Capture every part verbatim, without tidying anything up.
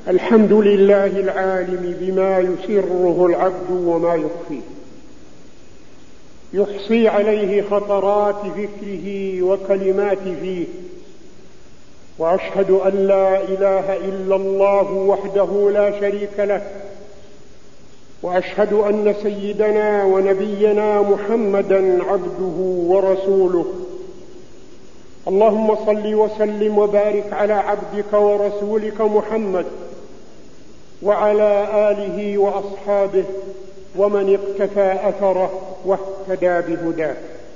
الحمد لله العالم بما يسره العبد وما يخفيه، يحصي عليه خطرات فكره وكلمات فيه، وأشهد أن لا إله إلا الله وحده لا شريك له، وأشهد أن سيدنا ونبينا محمدا عبده ورسوله. اللهم صل وسلم وبارك على عبدك ورسولك محمد وعلى آله وأصحابه ومن اقتفى أثره واهتدى بهداه.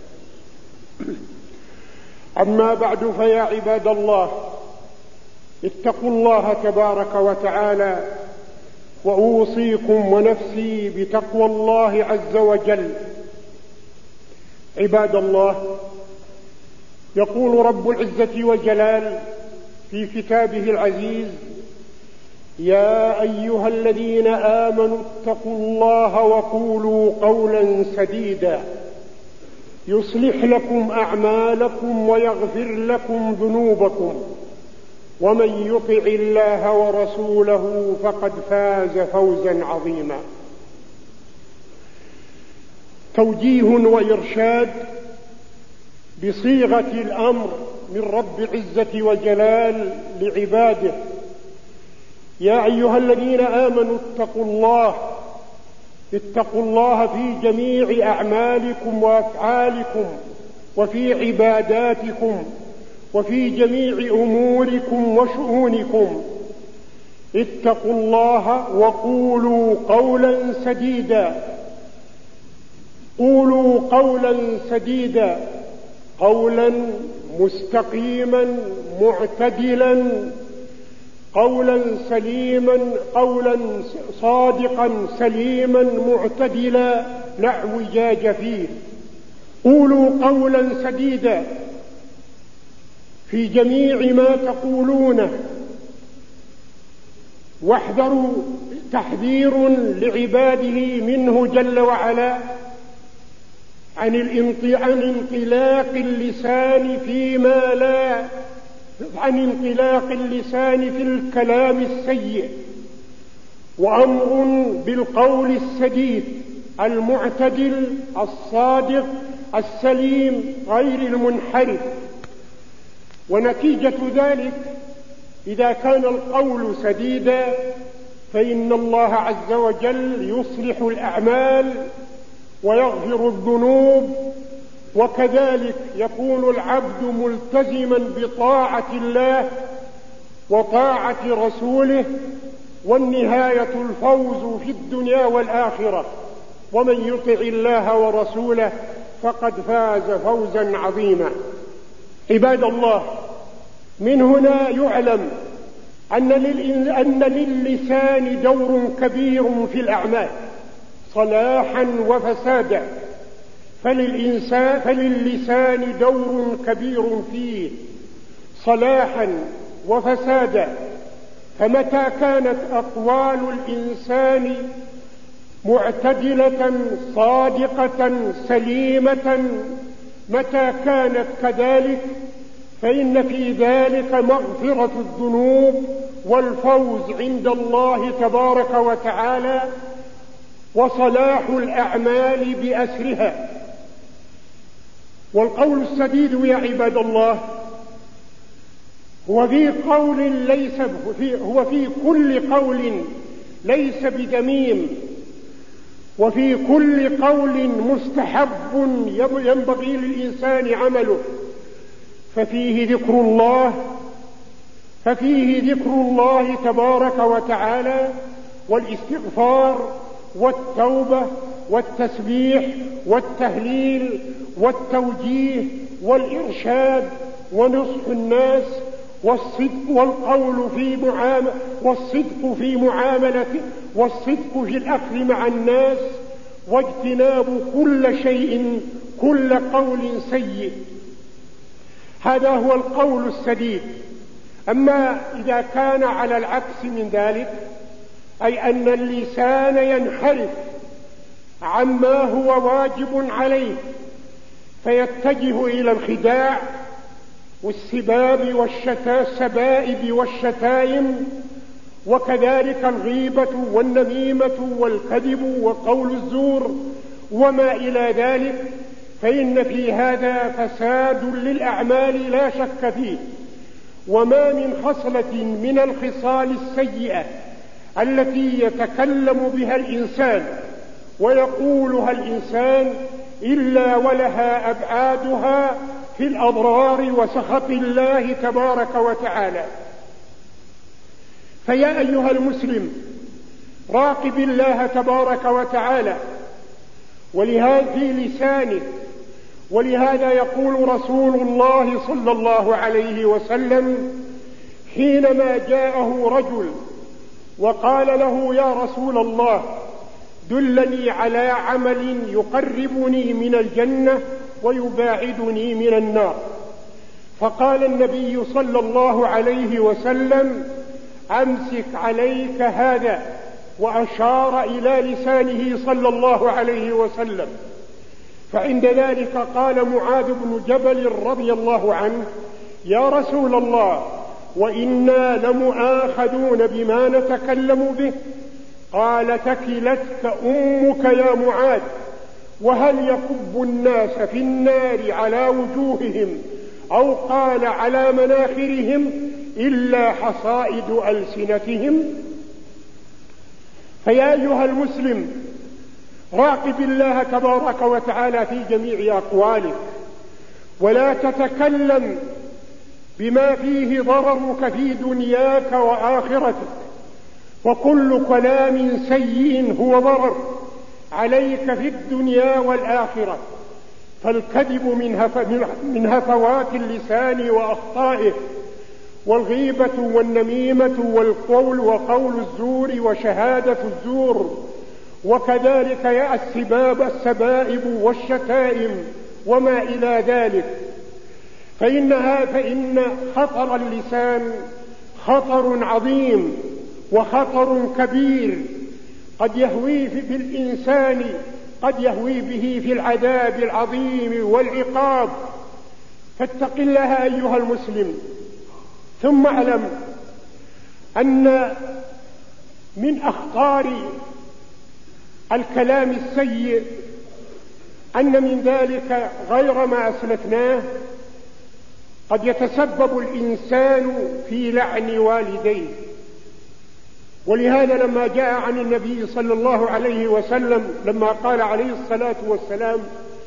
أما بعد، فيا عباد الله، اتقوا الله تبارك وتعالى، وأوصيكم ونفسي بتقوى الله عز وجل. عباد الله، يقول رب العزة والجلال في كتابه العزيز: يا أيها الذين آمنوا اتقوا الله وقولوا قولا سديدا يصلح لكم أعمالكم ويغفر لكم ذنوبكم، ومن يطع الله ورسوله فقد فاز فوزا عظيما. توجيه وإرشاد بصيغة الأمر من رب العزة والجلال لعباده: يا أيها الذين آمنوا اتقوا الله، اتقوا الله في جميع أعمالكم وأفعالكم، وفي عباداتكم، وفي جميع أموركم وشؤونكم. اتقوا الله وقولوا قولا سديدا. قولوا قولا سديدا، قولا مستقيما معتدلا، قولا سليما، قولا صادقا سليما معتدلا لا اعوجاج فيه. قولوا قولا سديدا في جميع ما تقولونه، واحذروا، تحذير لعباده منه جل وعلا عن انطلاق اللسان فيما لا عن انطلاق اللسان في الكلام السيء، وأمر بالقول السديد المعتدل الصادق السليم غير المنحرف. ونتيجة ذلك، إذا كان القول سديدا فإن الله عز وجل يصلح الأعمال ويغفر الذنوب، وكذلك يكون العبد ملتزما بطاعة الله وطاعة رسوله، والنهاية الفوز في الدنيا والآخرة. ومن يطع الله ورسوله فقد فاز فوزا عظيما. عباد الله، من هنا يعلم أن للسان دور كبير في الأعمال صلاحا وفسادا، فللإنسان فللسان دور كبير فيه صلاحا وفسادا. فمتى كانت أقوال الإنسان معتدلة صادقة سليمة، متى كانت كذلك فإن في ذلك مغفرة الذنوب والفوز عند الله تبارك وتعالى وصلاح الأعمال بأسرها. والقول السديد يا عباد الله هو في قول ليس في هو في كل قول ليس بذميم، وفي كل قول مستحب ينبغي للإنسان عمله، ففيه ذكر الله ففيه ذكر الله تبارك وتعالى والاستغفار والتوبة والتسبيح والتهليل والتوجيه والإرشاد ونصح الناس والصدق والقول في معاملة والصدق في معاملة والصدق في الأخذ مع الناس، واجتناب كل شيء كل قول سيء. هذا هو القول السديد. أما إذا كان على العكس من ذلك، أي أن اللسان ينحرف عما هو واجب عليه فيتجه إلى الخداع والسباب والسبائب والشتائم وكذلك الغيبة والنميمة والكذب وقول الزور وما إلى ذلك، فإن في هذا فساد للأعمال لا شك فيه. وما من خصلة من الخصال السيئة التي يتكلم بها الإنسان ويقولها الإنسان إلا ولها أبعادها في الأضرار وسخط الله تبارك وتعالى. فيا أيها المسلم، راقب الله تبارك وتعالى ولهذا في لسانه. ولهذا يقول رسول الله صلى الله عليه وسلم حينما جاءه رجل وقال له: يا رسول الله، دلني على عمل يقربني من الجنة ويباعدني من النار. فقال النبي صلى الله عليه وسلم: أمسك عليك هذا، وأشار إلى لسانه صلى الله عليه وسلم. فعند ذلك قال معاذ بن جبل رضي الله عنه: يا رسول الله، وإنا لمؤاخذون بما نتكلم به. قال: تكلتك أمك يا معاذ، وهل يكب الناس في النار على وجوههم أو قال على مناخرهم إلا حصائد ألسنتهم؟ فيا أيها المسلم، راقب الله تبارك وتعالى في جميع أقوالك، ولا تتكلم بما فيه ضررك في دنياك وآخرتك، وكل كلام سيء هو ضرر عليك في الدنيا والآخرة. فالكذب من هفوات اللسان وأخطائه، والغيبة والنميمة والقول وقول الزور وشهادة الزور، وكذلك يا السباب السبائب والشتائم وما إلى ذلك. فإنها فإن خطر اللسان خطر عظيم وخطر كبير، قد يهوي بالإنسان قد يهوي به في العذاب العظيم والعقاب. فاتق الله أيها المسلم. ثم اعلم أن من أخطار الكلام السيء أن من ذلك غير ما أسلفناه قد يتسبب الإنسان في لعن والديه. ولهذا لما جاء عن النبي صلى الله عليه وسلم لما قال عليه الصلاة والسلام: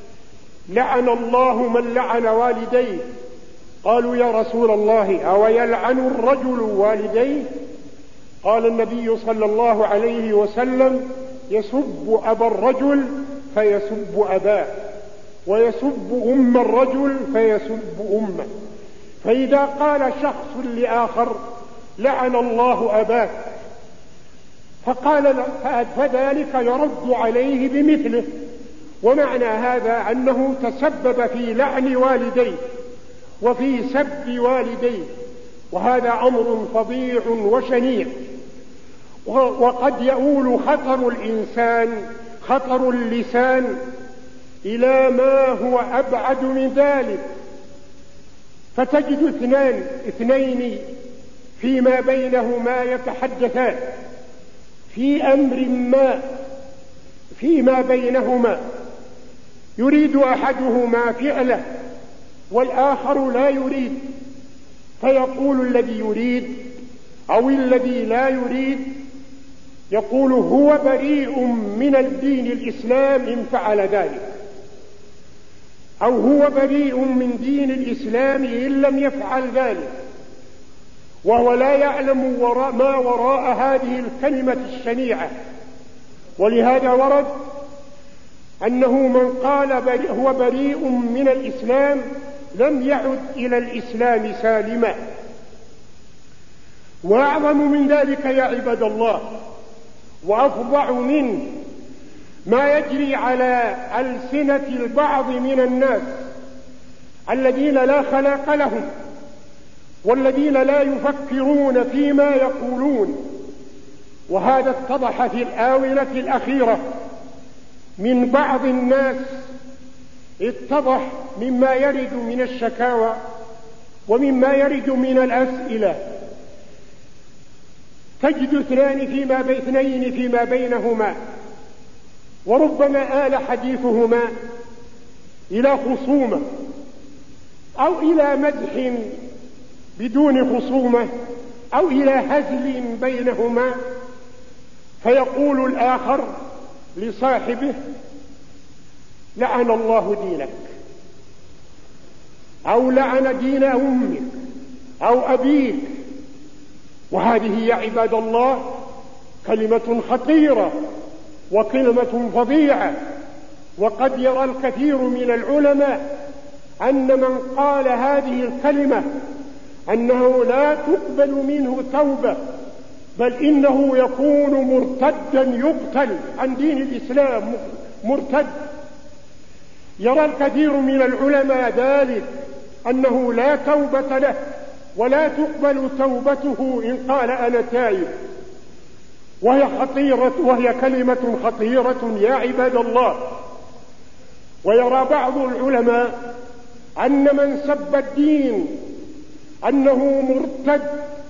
لعن الله من لعن والديه، قالوا: يا رسول الله، أو يلعن الرجل والديه؟ قال النبي صلى الله عليه وسلم: يسب أبا الرجل فيسب أباه، ويسب أم الرجل فيسب أمه. فإذا قال شخص لآخر: لعن الله أباك، فقال فذلك يرد عليه بمثله، ومعنى هذا أنه تسبب في لعن والديه وفي سب والديه، وهذا أمر فظيع وشنيع. وقد يؤول خطر الإنسان خطر اللسان إلى ما هو أبعد من ذلك، فتجد اثنان اثنين فيما بينهما يتحدثان في أمر ما فيما بينهما، يريد أحدهما فعله والآخر لا يريد، فيقول الذي يريد أو الذي لا يريد، يقول: هو بريء من الدين الإسلام إن فعل ذلك، أو هو بريء من دين الإسلام إن لم يفعل ذلك، وهو لا يعلم وراء ما وراء هذه الكلمة الشنيعة. ولهذا ورد أنه من قال هو بريء من الإسلام لم يعد إلى الإسلام سالما. وأعظم من ذلك يا عباد الله، وأفظع منه ما يجري على ألسنة البعض من الناس الذين لا خلاق لهم، والذين لا يفكرون فيما يقولون. وهذا اتضح في الآونة الأخيرة من بعض الناس، اتضح مما يرد من الشكاوى ومما يرد من الأسئلة، تجد اثنان فيما بين اثنين فيما بينهما، وربما آل حديثهما إلى خصومة أو إلى مدح بدون خصومة أو إلى هزل بينهما، فيقول الآخر لصاحبه: لعن الله دينك، أو لعن دين أمك أو أبيك. وهذه يا عباد الله كلمة خطيرة وكلمة فظيعة. وقد يرى الكثير من العلماء أن من قال هذه الكلمة أنه لا تقبل منه توبة، بل إنه يكون مرتدا يقتل عن دين الإسلام، مرتد. يرى الكثير من العلماء ذلك، أنه لا توبة له ولا تقبل توبته إن قال أنا تائب. وهي خطيرة، وهي كلمة خطيرة يا عباد الله. ويرى بعض العلماء أن من سب الدين أنه مرتد،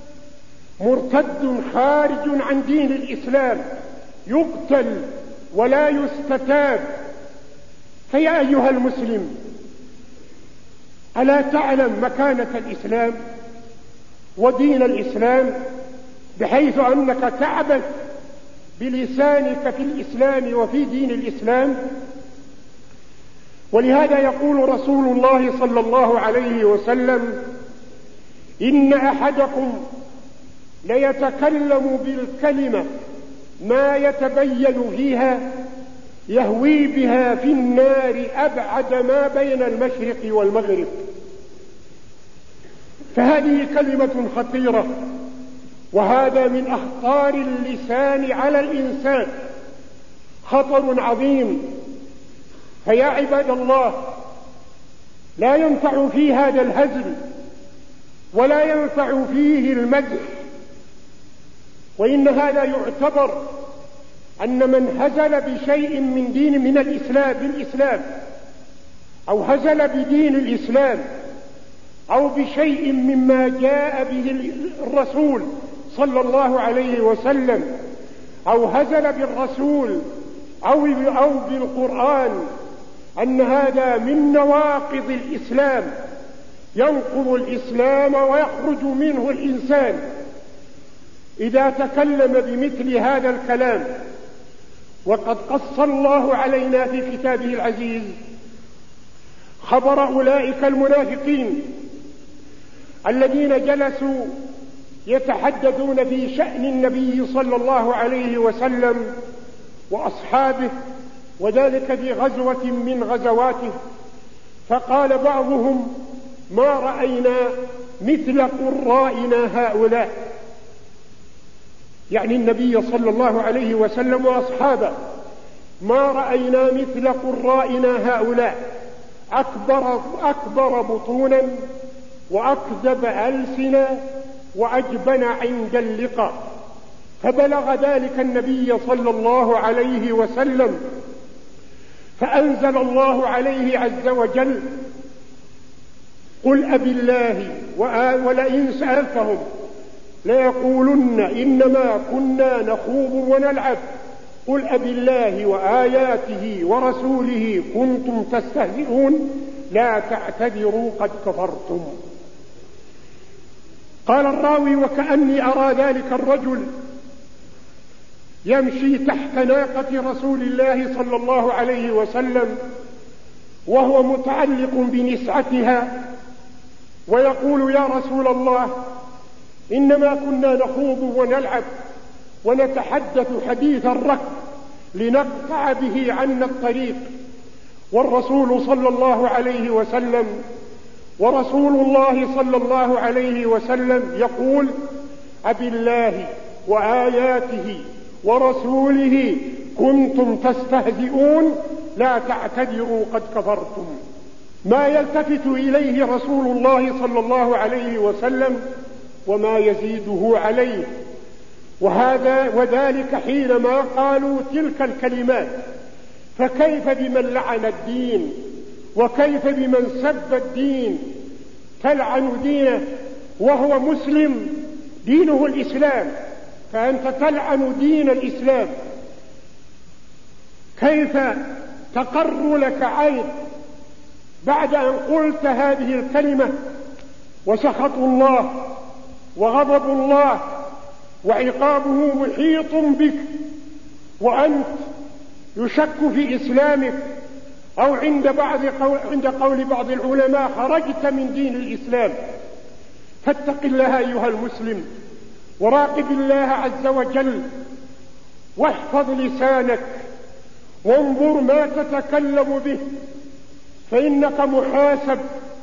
مرتد خارج عن دين الإسلام، يقتل ولا يستتاب. فيا أيها المسلم، ألا تعلم مكانة الإسلام ودين الإسلام، بحيث أنك تعبث بلسانك في الإسلام وفي دين الإسلام؟ ولهذا يقول رسول الله صلى الله عليه وسلم: إن أحدكم ليتكلم بالكلمة ما يتبين فيها يهوي بها في النار أبعد ما بين المشرق والمغرب. فهذه كلمة خطيرة، وهذا من أخطار اللسان على الإنسان، خطر عظيم. فيا عباد الله، لا ينفع في هذا الهزل ولا ينفع فيه المدح، وإن هذا يعتبر أن من هزل بشيء من دين من الإسلام بالإسلام، أو هزل بدين الإسلام، أو بشيء مما جاء به الرسول صلى الله عليه وسلم، أو هزل بالرسول أو أو بالقرآن، أن هذا من نواقض الإسلام، ينقض الإسلام ويخرج منه الإنسان إذا تكلم بمثل هذا الكلام. وقد قص الله علينا في كتابه العزيز خبر أولئك المنافقين الذين جلسوا يتحدثون في شأن النبي صلى الله عليه وسلم وأصحابه، وذلك في غزوة من غزواته. فقال بعضهم: ما رأينا مثل قرائنا هؤلاء، يعني النبي صلى الله عليه وسلم وأصحابه، ما رأينا مثل قرائنا هؤلاء، أكبر, أكبر بطونا وأكذب ألسنا وأجبن عند اللقاء. فبلغ ذلك النبي صلى الله عليه وسلم، فأنزل الله عليه عز وجل: قل أبالله ولئن سألتهم ليقولن إنما كنا نخوض ونلعب قل أبالله وآياته ورسوله كنتم تستهزئون لا تعتذروا قد كفرتم. قال الراوي: وكأني أرى ذلك الرجل يمشي تحت ناقة رسول الله صلى الله عليه وسلم وهو متعلق بنسعتها، ويقول: يا رسول الله، إنما كنا نخوض ونلعب ونتحدث حديث الركب لنقطع به عنا الطريق. والرسول صلى الله عليه وسلم ورسول الله صلى الله عليه وسلم يقول: أبالله وآياته ورسوله كنتم تستهزئون لا تعتذروا قد كفرتم. ما يلتفت إليه رسول الله صلى الله عليه وسلم وما يزيده عليه. وهذا وذلك حينما قالوا تلك الكلمات. فكيف بمن لعن الدين، وكيف بمن سب الدين؟ تلعن دينه وهو مسلم، دينه الإسلام، فأنت تلعن دين الإسلام. كيف تقر لك عين بعد أن قلت هذه الكلمة وسخط الله وغضب الله وعقابه محيط بك، وأنت يشك في إسلامك، أو عند بعض قول عند قول بعض العلماء خرجت من دين الإسلام؟ فاتق الله أيها المسلم، وراقب الله عز وجل، واحفظ لسانك، وانظر ما تتكلم به، فإنك محاسب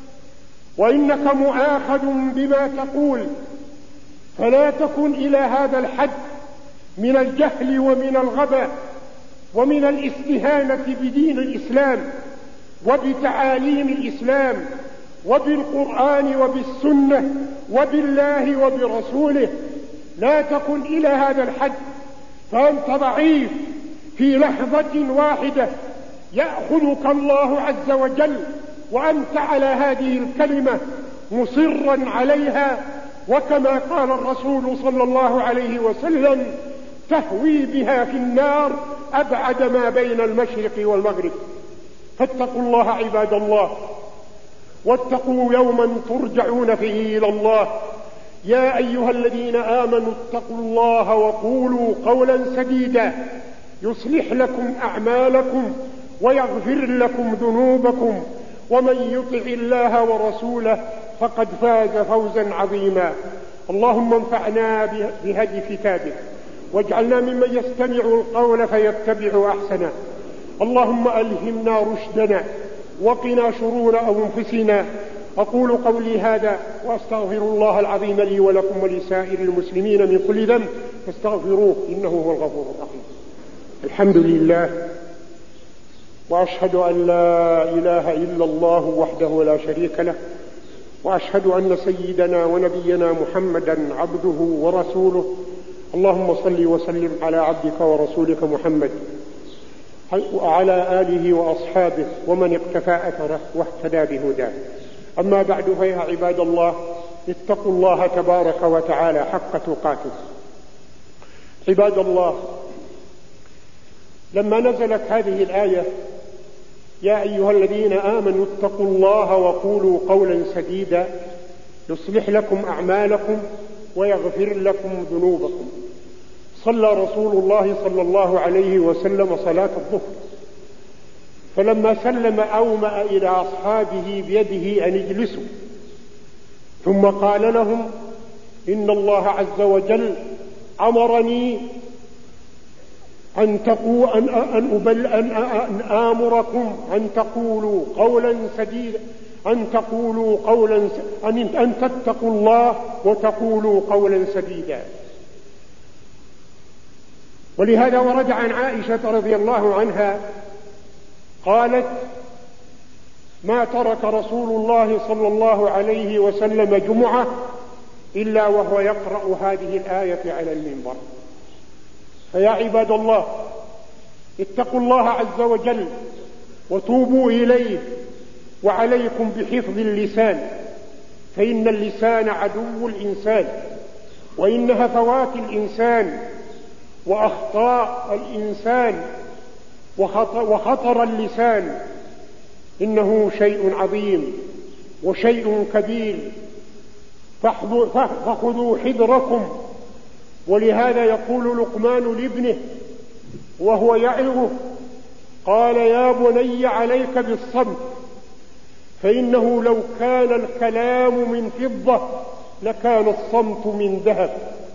وإنك مؤاخذ بما تقول. فلا تكن إلى هذا الحد من الجهل ومن الغباء ومن الاستهانة بدين الإسلام وبتعاليم الإسلام وبالقرآن وبالسنة وبالله وبرسوله. لا تكن إلى هذا الحد، فأنت ضعيف. في لحظة واحدة يأخذك الله عز وجل وأنت على هذه الكلمة مصرا عليها، وكما قال الرسول صلى الله عليه وسلم: تهوي بها في النار أبعد ما بين المشرق والمغرب. فاتقوا الله عباد الله، واتقوا يوما ترجعون فيه إلى الله. يا أيها الذين آمنوا اتقوا الله وقولوا قولا سديدا يصلح لكم أعمالكم ويغفر لكم ذنوبكم، ومن يطع الله ورسوله فقد فاز فوزا عظيما. اللهم انفعنا بهدي كتابك، واجعلنا ممن يستمع القول فيتبع أحسنه. اللهم ألهمنا رشدنا وقنا شرور أنفسنا. أقول قولي هذا وأستغفر الله العظيم لي ولكم ولسائر المسلمين من كل ذنب فاستغفروه إنه هو الغفور الرحيم. الحمد لله، وأشهد أن لا إله إلا الله وحده لا شريك له، وأشهد أن سيدنا ونبينا محمدا عبده ورسوله. اللهم صل وسلم على عبدك ورسولك محمد وعلى آله وأصحابه ومن اقتفى أثره واهتدى بهداه. أما بعد، فيا عباد الله، اتقوا الله تبارك وتعالى حق تقاته. عباد الله، لما نزلت هذه الآية: يا أيها الذين آمنوا اتقوا الله وقولوا قولا سديدا يصلح لكم أعمالكم ويغفر لكم ذنوبكم، صلى رسول الله صلى الله عليه وسلم صلاة الظهر، فلما سلم أومأ إلى أصحابه بيده أن اجلسوا، ثم قال لهم: إن الله عز وجل أمرني أن تقوا أن أن أبل أن أن آمركم أن تقولوا قولا سديدا أن تقولوا قولا أن أن تتقوا الله وتقولوا قولا سديدا. ولهذا ورد عن عائشة رضي الله عنها قالت: ما ترك رسول الله صلى الله عليه وسلم جمعة إلا وهو يقرأ هذه الآية على المنبر. فيا عباد الله، اتقوا الله عز وجل وتوبوا إليه، وعليكم بحفظ اللسان، فإن اللسان عدو الإنسان، وإن هفوات الإنسان وأخطاء الإنسان وخطر اللسان إنه شيء عظيم وشيء كبير، فخذوا حذركم. ولهذا يقول لقمان لابنه وهو يعظه، قال: يا بني عليك بالصمت، فإنه لو كان الكلام من فضة لكان الصمت من ذهب.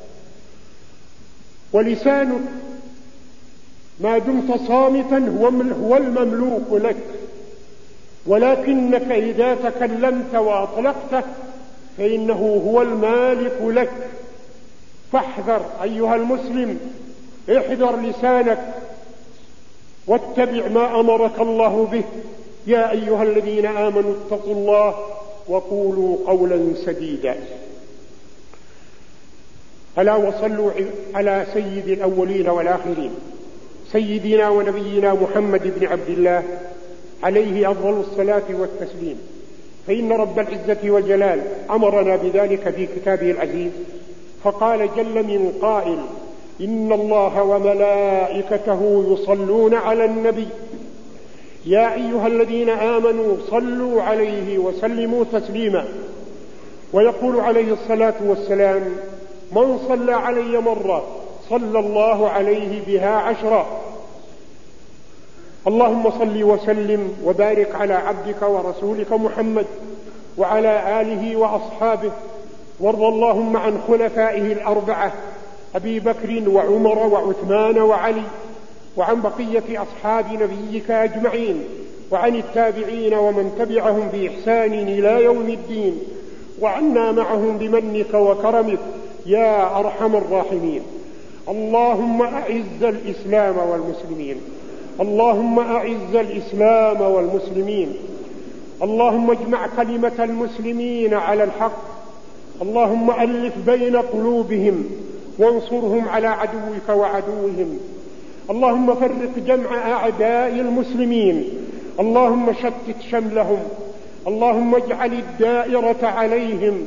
ولسانك ما دمت صامتا هو المملوك لك، ولكنك إذا تكلمت وأطلقته فإنه هو المالك لك. فاحذر أيها المسلم، احذر لسانك واتبع ما أمرك الله به. يا أيها الذين آمنوا اتقوا الله وقولوا قولا سديدا. ألا وصلوا على سيد الأولين والآخرين، سيدنا ونبينا محمد بن عبد الله عليه أفضل الصلاة والتسليم، فإن رب العزة والجلال أمرنا بذلك في كتابه العزيز، فقال جل من قائل: إن الله وملائكته يصلون على النبي يا أيها الذين آمنوا صلوا عليه وسلموا تسليما. ويقول عليه الصلاة والسلام: من صلى علي مرة صلى الله عليه بها عشرا. اللهم صل وسلم وبارك على عبدك ورسولك محمد وعلى آله وأصحابه، وارض اللهم عن خلفائه الأربعة أبي بكر وعمر وعثمان وعلي، وعن بقية أصحاب نبيك أجمعين، وعن التابعين ومن تبعهم بإحسان إلى يوم الدين، وعنا معهم بمنك وكرمك يا أرحم الراحمين. اللهم أعز الإسلام والمسلمين، اللهم أعز الإسلام والمسلمين، اللهم اجمع كلمة المسلمين على الحق، اللهم ألف بين قلوبهم وانصرهم على عدوك وعدوهم، اللهم فرق جمع أعداء المسلمين، اللهم شتت شملهم، اللهم اجعل الدائرة عليهم،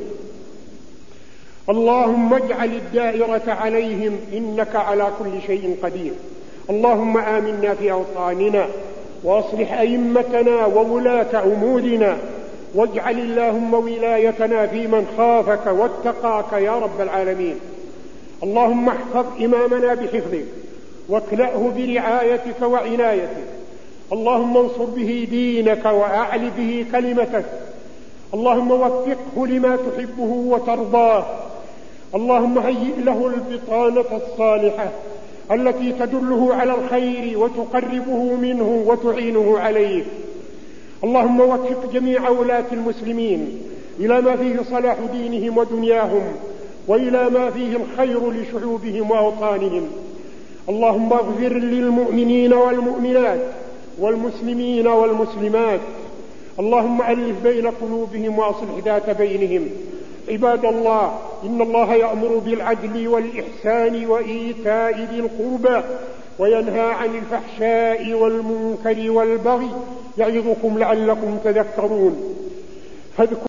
اللهم اجعل الدائرة عليهم إنك على كل شيء قدير. اللهم آمنا في أوطاننا وأصلح أئمتنا وولاة أمورنا، واجعل اللهم ولايتنا في من خافك واتقاك يا رب العالمين. اللهم احفظ إمامنا بحفظك واكلأه برعايتك وعنايتك، اللهم انصر به دينك وأعل به كلمتك، اللهم وفقه لما تحبه وترضاه، اللهم هيئ له البطانة الصالحة التي تدله على الخير وتقربه منه وتعينه عليه. اللهم وفق جميع ولاة المسلمين إلى ما فيه صلاح دينهم ودنياهم، وإلى ما فيه الخير لشعوبهم وأوطانهم. اللهم اغفر للمؤمنين والمؤمنات والمسلمين والمسلمات، اللهم ألف بين قلوبهم وأصلح ذات بينهم. عباد الله، إن الله يأمر بالعدل والإحسان وإيتاء ذي القربى وينهى عن الفحشاء والمنكر والبغي، يعظكم لعلكم تذكرون.